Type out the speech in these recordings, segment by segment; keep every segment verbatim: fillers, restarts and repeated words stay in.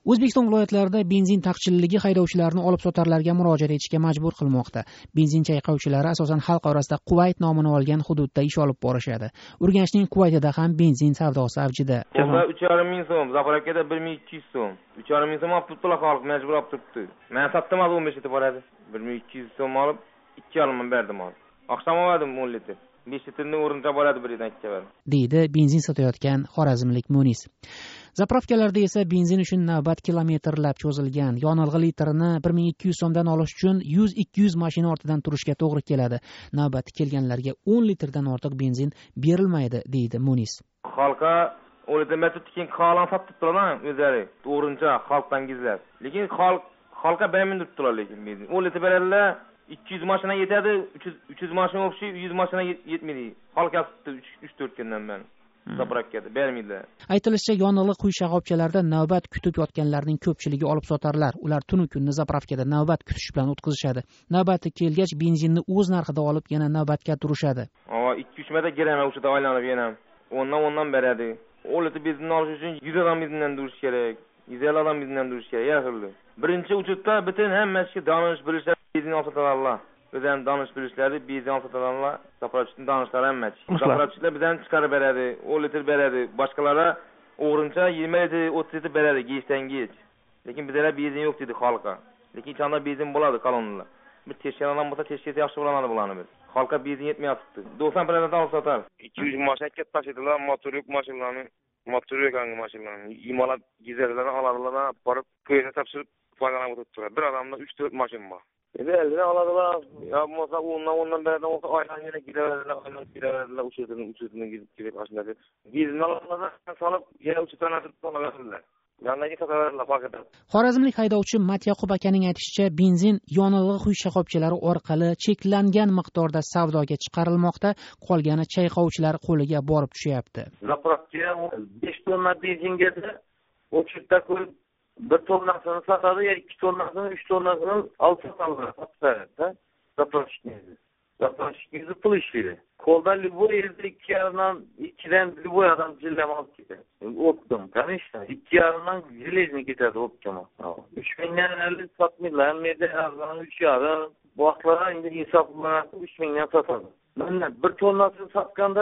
O'zbekiston viloyatlarida benzin taqchilligi haydovchilarni olib sotarlarga murojaat etishga majbur qilmoqda. Benzin chayqovchilari asosan xalq orasida Quvayt nomini olgan hududda ish olib borishadi. Urganchning Quvaytida ham benzin savdosi avjida. uch yarim ming so'm, Zapravkada bir ming ikki yuz so'm. uch yarim ming so'm olib turibdi, xalq majbur olib turibdi. Men sotdim, o'n besh litr boradi. bir ming ikki yuz so'm olib ikki yarim ming berdim hozir. Oqshom oldim o'n litr. besh litrni o'rincha boradi bir yerdan ikki beradi. deydi benzin sotayotgan xorazmlik Munis. Zapravkalarda esa benzin uchun navbat kilometrlab cho'zilgan. Yonilg'i litrini bir ming ikki yuz so'mdan olish uchun yuz ikki yuz mashina ortidan turishga to'g'ri keladi. Navbati kelganlarga o'n litrdan ortiq benzin berilmaydi, deydi Munis. Xalqqa o'n litr metr tikin qalan sotib turadilar o'zlari. O'rincha xalqdan gizlab. Lekin xalq xalqqa bermay turibdilar lekin benzin. o'n litr beradilar. ikki yuz mashina yetadi, uch yuz mashina o'pshi, yuz mashina yetmaydi. Xalq yasitdi uch to'rt kundan beri. Zapravkada bermaydilar. Aytilishicha, yonilg'i quyish shoxobchalarida navbat kutib yotganlarning ko'pchiligi olib sotarlar. Ular tunu kunni zapravkada navbat kutish bilan o'tkazishadi. Navbati kelgach benzinni o'z narxida olib yana navbatga turishadi. Ava ikki uch marta kiraman o'shada aylanib yana. Ondan ondan beradi. o'n litr benzin olish uchun yuz odam benzindan turish kerak. yuz ellik odam benzindan turish kerak. Yaxshi. Birinchi uchutda butun hammasiga donish bilishlar benzin olib sotarlar. Bizden danış bilişleri benzin olib sotarlar. Zapravkachining danishlari hammasi. Zapravkachilar bizden chiqarib beradi, o'n litr beradi. Boshqalara o'g'rincha yigirma litr, o'ttiz litr beradi gechdan gech. Lekin bizda benzin yo'q dedi xalqqa. Lekin chanda benzin bo'ladi kolonlar. Bir teshkanadan bo'lsa teshkasi yaxshi bo'ladi bularni biz. Xalqqa benzin yetmayapti. to'qson prosent olib sotar. ikki yuz mashina katta tashiydilar, motor yo'q mashinalarni, motor yo'q mashinalarni imalab gizlardan oladilar, borib ko'yga topshirib foydalanib o'tiradilar. Bir odamda uch to'rt mashina bor. Endi eldan oladilar. Ya bo'lsa ondan ondan berdan olsa aylan yana giderlar, aylan giderlar, uçurtunu uçurtunu gidip gidip aşındadır. Bizden oladilar, salib yana uçurtana tutib olaveradilar. Yanlarga sotaveradilar paketda. Xorazmlik haydovchi Matyaqub akaning aytishicha, benzin yonilg'i quyish shoxobchalari orqali cheklangan miqdorda savdoga chiqarilmoqda, qolgani chayqovchilar qo'liga borib tushyapti. Zapravkaga besh tonna benzinga o'chirta qo'yib bir tonnasini sotadi, ya ikki tonnasini, uch tonnasini olib sotadi. Zapravkani. Zapravkani pul ishlaydi. Qo'lda любой yerda ikki yarimdan ikkidan любой odam jillam olib ketadi. O'tdim, конечно. ikki yarimdan железный ketadi o'pkama. uch mingdan ellik sotmaydilar, menda arzon uch yarim. Bu vaqtlarda endi hisoblanadi uch mingdan sotadi. Mana bir tonnasini sotganda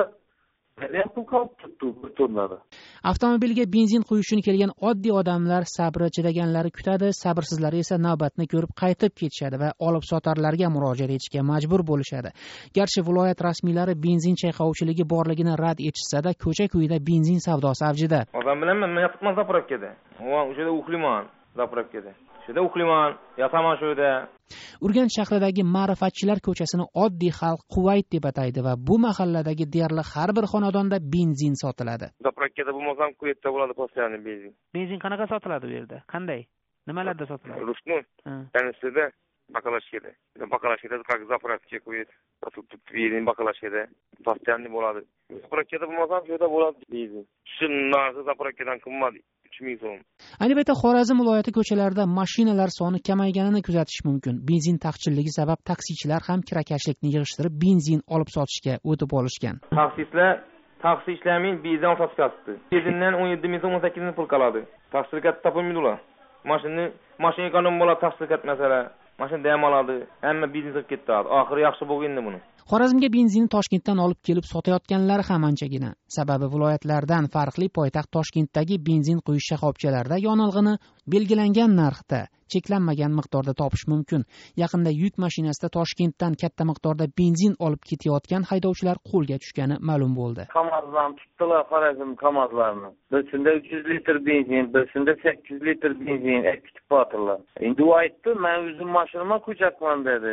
Avtomobilga benzin quyish uchun kelgan oddiy odamlar sabri chidaganlari kutadi, sabrsizlari esa navbatni ko'rib qaytib ketishadi va olib sotarlarga murojaat etishga majbur bo'lishadi. Garchi viloyat rasmiylari benzin chayqovchiligi borligini rad etishsa-da, ko'cha-ko'yda benzin savdosi avjida. Odam bilan men yotibman zapravkada. O'shada uxlayman zapravkada. Shunda uxlayman, yotaman shu yerda. Urganch shahridagi Ma'rifatchilar ko'chasini oddiy xalq Quvayt deb ataydi va bu mahalladagi deyarli har bir xonadonda benzin sotiladi. Zapravkada bo'lmasam Quvaytda bo'ladi postoyanli benzin. Benzin qanaqa sotiladi bu yerda? Qanday? Nimalarda sotiladi? Rusnu. Tanishida bakalashkada. Bakalashkada как zapravka Quvayt. Тут benzin bakalashkada postoyanli bo'ladi. Zapravkada bo'lmasam shu yerda bo'ladi benzin. Shu narsa zapravkadan qimmat. Ayni paytda Xorazm viloyati ko'chalarida mashinalar soni kamayganini kuzatish mumkin. Benzin taqchilligi sabab taksichilar ham kirakashlikni yig'ishtirib benzin olib sotishga o'tib olishgan. Taksistlar taksi ishlamin benzin olib sotishdi. Benzindan o'n yetti ming so'm o'n sakkiz ming pul qoladi. Taksichilar topolmaydilar. Mashina mashina ekonom bo'ladi taksichilar masala. Mashina dam oladi, hamma benzin sotib ketadi. Oxiri yaxshi bo'lgandi buni. Xorazmga benzinni Toshkentdan olib kelib sotayotganlar ham anchagina. Sababi viloyatlardan farqli poytaxt Toshkentdagi benzin quyish shoxobchalarida yonilg'ini belgilangan narxda, cheklanmagan miqdorda topish mumkin. Yaqinda yuk mashinasida Toshkentdan katta miqdorda benzin olib ketayotgan haydovchilar qo'lga tushgani ma'lum bo'ldi. Kamazlarni tutdilar, Xorazm kamazlarini. Birisida uch yuz litr benzin, birisida sakkiz yuz litr benzin ekib qo'ydilar. Endi u aytdi, men o'zim mashinamga qo'yacakman dedi.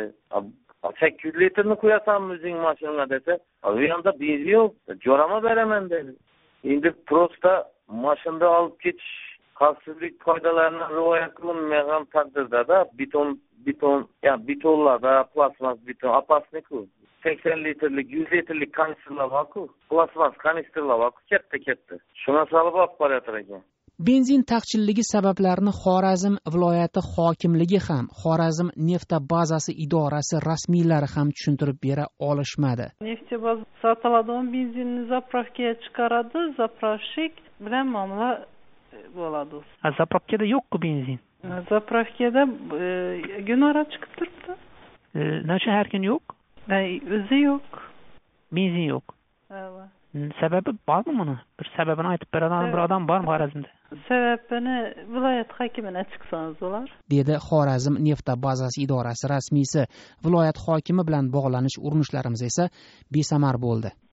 sakkiz yuz litrni qo'yasanmi o'zing mashinanga desa, u yerda benzin yo'q, jo'rama beraman dedi. Endi prosta mashinada olib ketish xavfsizlik qoidalarini rioya qilinmagan taqdirda beton beton, ya betonlarda plasmas beton opasniku sakson litrlik, yuz litrlik kanistrlar bor-ku, plasmas kanistrlar bor-ku, katta-katta. Shuna solib olib qo'yatar ekan. Benzin taqchilligi sabablarini Xorazm viloyati hokimligi ham, Xorazm nefta bazasi idorasi rasmiylari ham tushuntirib bera olishmadi. Nefta bazasi sotiladigan benzinni zapravkaga chiqaradi, zapravshik bilan muomala bo'ladi. Ha, zapravkada yo'q-ku benzin. Zapravkada Gunora chiqib turibdi. Nacha har kun yo'q? O'zi yo'q. Benzin yo'q. Ha. Sababi bormi buni? Bir sababini aytib beradigan bir odam bormi Xorazmda? Sababini viloyat hokimini chiqsangiz bo'lar, dedi Xorazm neft bazasi idorasi rasmiysi. Viloyat hokimi bilan bog'lanish urinishlarimiz esa besamar bo'ldi.